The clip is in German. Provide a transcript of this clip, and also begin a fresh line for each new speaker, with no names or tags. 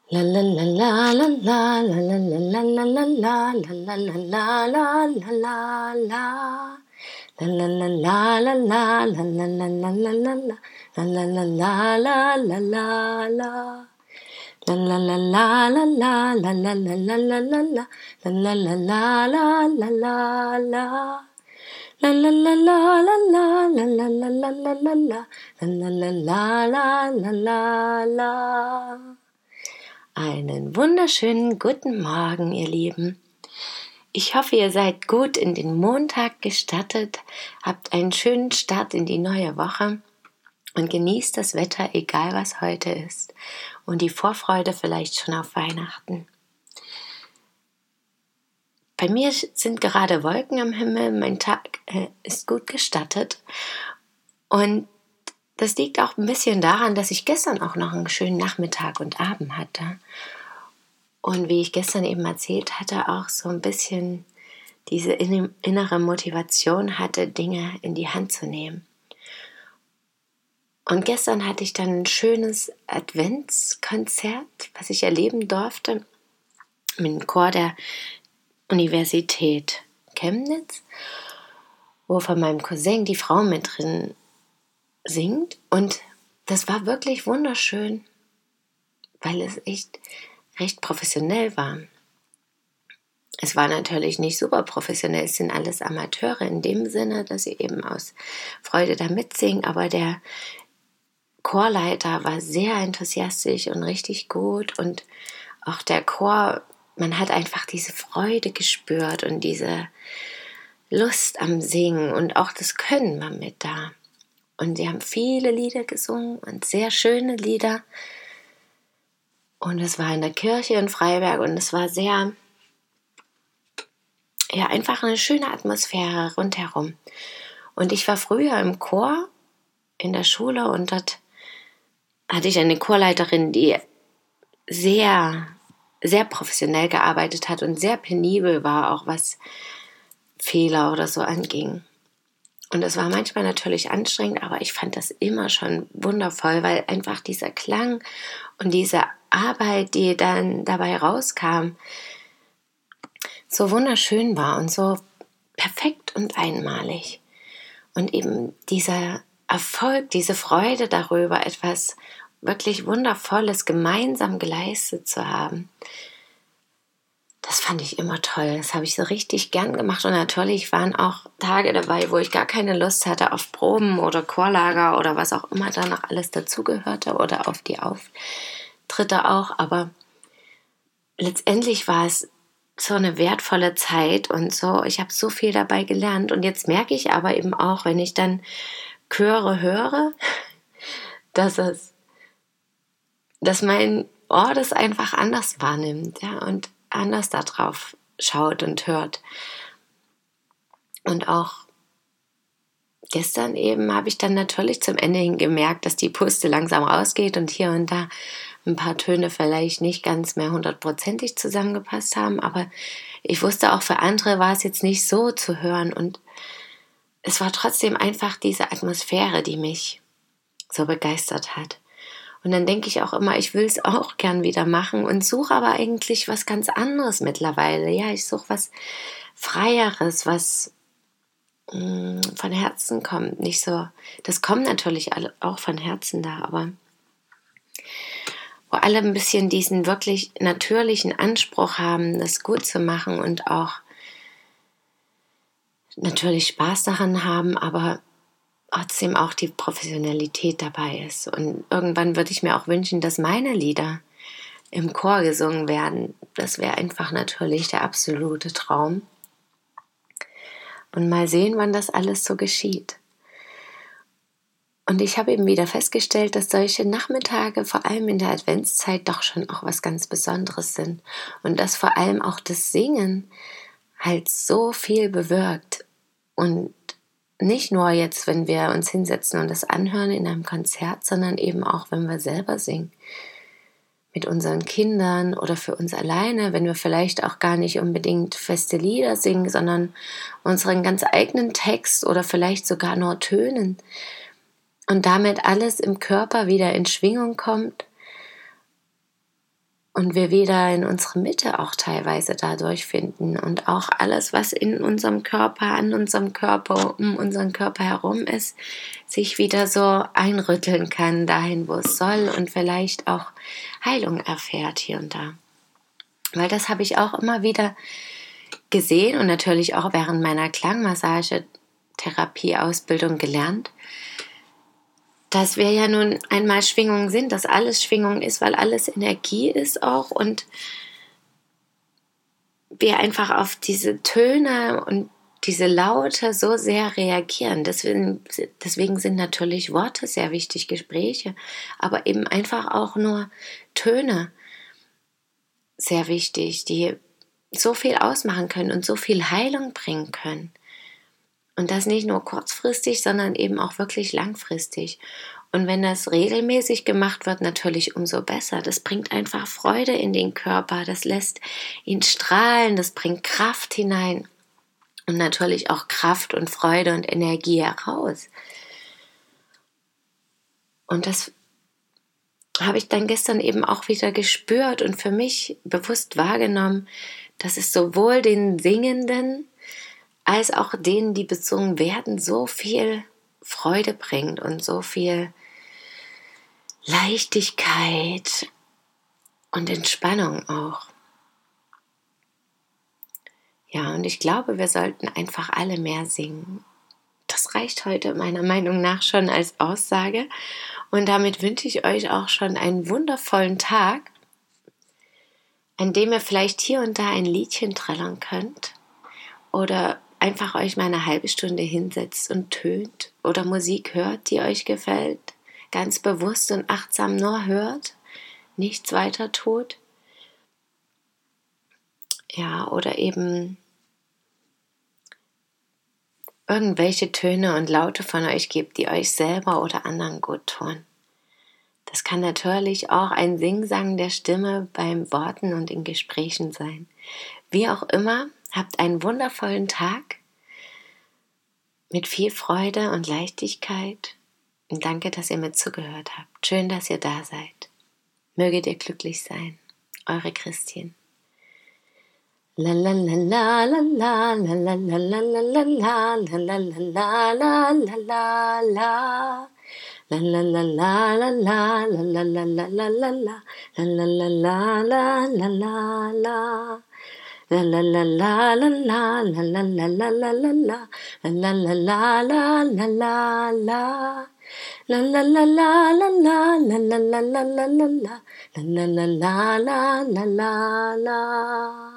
La la la la la la la la la la la la la la la la la la la la. La la la la la la la la la la la la la. La la la la la la la la. La la la la la la la la la la la la la. La la la la la la la la. La la la la la la la la la la la la la. La la la la la la la la. Einen wunderschönen guten Morgen, ihr Lieben. Ich hoffe, ihr seid gut in den Montag gestartet, habt einen schönen Start in die neue Woche und genießt das Wetter, egal was heute ist, und die Vorfreude vielleicht schon auf Weihnachten. Bei mir sind gerade Wolken am Himmel, mein Tag ist gut gestartet und das liegt auch ein bisschen daran, dass ich gestern auch noch einen schönen Nachmittag und Abend hatte. Und wie ich gestern eben erzählt hatte, auch so ein bisschen diese innere Motivation hatte, Dinge in die Hand zu nehmen. Und gestern hatte ich dann ein schönes Adventskonzert, was ich erleben durfte, mit dem Chor der Universität Chemnitz, wo von meinem Cousin die Frau mit drin singt. Und das war wirklich wunderschön, weil es echt recht professionell war. Es war natürlich nicht super professionell, es sind alles Amateure in dem Sinne, dass sie eben aus Freude da mitsingen, aber der Chorleiter war sehr enthusiastisch und richtig gut und auch der Chor, man hat einfach diese Freude gespürt und diese Lust am Singen und auch das Können war mit da. Und sie haben viele Lieder gesungen und sehr schöne Lieder. Und es war in der Kirche in Freiberg und es war sehr, ja, einfach eine schöne Atmosphäre rundherum. Und ich war früher im Chor in der Schule und dort hatte ich eine Chorleiterin, die sehr, sehr professionell gearbeitet hat und sehr penibel war, auch was Fehler oder so anging. Und das war manchmal natürlich anstrengend, aber ich fand das immer schon wundervoll, weil einfach dieser Klang und diese Arbeit, die dann dabei rauskam, so wunderschön war und so perfekt und einmalig. Und eben dieser Erfolg, diese Freude darüber, etwas wirklich Wundervolles gemeinsam geleistet zu haben, das fand ich immer toll. Das habe ich so richtig gern gemacht. Und natürlich waren auch Tage dabei, wo ich gar keine Lust hatte auf Proben oder Chorlager oder was auch immer da noch alles dazugehörte oder auf die Auftritte auch. Aber letztendlich war es so eine wertvolle Zeit und so. Ich habe so viel dabei gelernt. Und jetzt merke ich aber eben auch, wenn ich dann Chöre höre, dass mein Ohr das einfach anders wahrnimmt, ja, und anders darauf schaut und hört. Und auch gestern eben habe ich dann natürlich zum Ende hin gemerkt, dass die Puste langsam rausgeht und hier und da ein paar Töne vielleicht nicht ganz mehr 100%ig zusammengepasst haben, aber ich wusste auch, für andere war es jetzt nicht so zu hören und es war trotzdem einfach diese Atmosphäre, die mich so begeistert hat. Und dann denke ich auch immer, ich will es auch gern wieder machen und suche aber eigentlich was ganz anderes mittlerweile. Ja, ich suche was Freieres, was von Herzen kommt. Nicht so, das kommt natürlich auch von Herzen da, aber wo alle ein bisschen diesen wirklich natürlichen Anspruch haben, das gut zu machen und auch natürlich Spaß daran haben, aber trotzdem auch die Professionalität dabei ist. Und irgendwann würde ich mir auch wünschen, dass meine Lieder im Chor gesungen werden. Das wäre einfach natürlich der absolute Traum. Und mal sehen, wann das alles so geschieht. Und ich habe eben wieder festgestellt, dass solche Nachmittage, vor allem in der Adventszeit, doch schon auch was ganz Besonderes sind. Und dass vor allem auch das Singen halt so viel bewirkt. Und nicht nur jetzt, wenn wir uns hinsetzen und das anhören in einem Konzert, sondern eben auch, wenn wir selber singen. Mit unseren Kindern oder für uns alleine, wenn wir vielleicht auch gar nicht unbedingt feste Lieder singen, sondern unseren ganz eigenen Text oder vielleicht sogar nur Tönen. Und damit alles im Körper wieder in Schwingung kommt und wir wieder in unsere Mitte auch teilweise dadurch finden und auch alles, was in unserem Körper, an unserem Körper, um unseren Körper herum ist, sich wieder so einrütteln kann dahin, wo es soll und vielleicht auch Heilung erfährt hier und da. Weil das habe ich auch immer wieder gesehen und natürlich auch während meiner Klangmassage-Therapie-Ausbildung gelernt, dass wir ja nun einmal Schwingung sind, dass alles Schwingung ist, weil alles Energie ist auch und wir einfach auf diese Töne und diese Laute so sehr reagieren. Deswegen sind natürlich Worte sehr wichtig, Gespräche, aber eben einfach auch nur Töne sehr wichtig, die so viel ausmachen können und so viel Heilung bringen können. Und das nicht nur kurzfristig, sondern eben auch wirklich langfristig. Und wenn das regelmäßig gemacht wird, natürlich umso besser. Das bringt einfach Freude in den Körper, das lässt ihn strahlen, das bringt Kraft hinein und natürlich auch Kraft und Freude und Energie heraus. Und das habe ich dann gestern eben auch wieder gespürt und für mich bewusst wahrgenommen, dass es sowohl den Singenden als auch denen, die besungen werden, so viel Freude bringt und so viel Leichtigkeit und Entspannung auch. Ja, und ich glaube, wir sollten einfach alle mehr singen. Das reicht heute meiner Meinung nach schon als Aussage. Und damit wünsche ich euch auch schon einen wundervollen Tag, an dem ihr vielleicht hier und da ein Liedchen trällern könnt oder einfach euch mal eine halbe Stunde hinsetzt und tönt oder Musik hört, die euch gefällt, ganz bewusst und achtsam nur hört, nichts weiter tut. Ja, oder eben irgendwelche Töne und Laute von euch gibt, die euch selber oder anderen gut tun. Das kann natürlich auch ein Singsang der Stimme beim Worten und in Gesprächen sein. Wie auch immer, habt einen wundervollen Tag mit viel Freude und Leichtigkeit. Und danke, dass ihr mit zugehört habt. Schön, dass ihr da seid. Möget ihr glücklich sein. Eure Christine. La la la la la la la la la la la la la la la la la la la. La la la la la la la la la la la la la la la la la la la la. La la la la la la la la la la la la la la la la la la la la. La la la la la la la la la la la la la la la la la la la la.